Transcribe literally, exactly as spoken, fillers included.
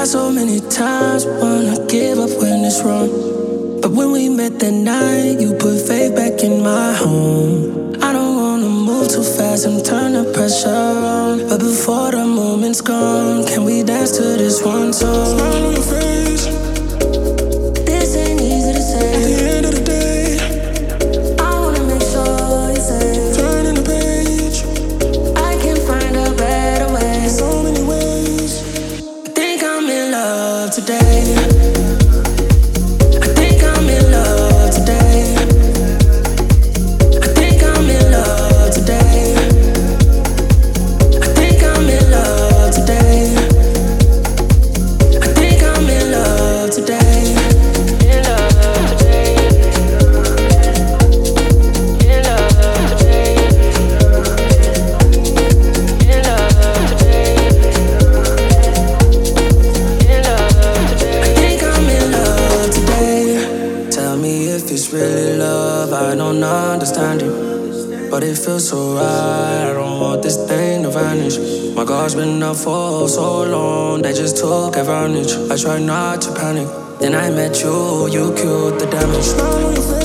so many times wanna give up when it's wrong. But when we met that night, you put faith back in my home. I don't wanna move too fast and turn the pressure on. But before the moment's gone, can we dance to this one song? Smile on your face. This ain't easy to say. At the end of the day, I wanna make sure you're safe. Turning the page, I can find a better way. So many ways. I think I'm in love today. Really love, I don't understand it, but it feels so right. I don't want this thing to vanish. My guard's been up for so long, they just took advantage. I tried not to panic, then I met you, you cured the damage.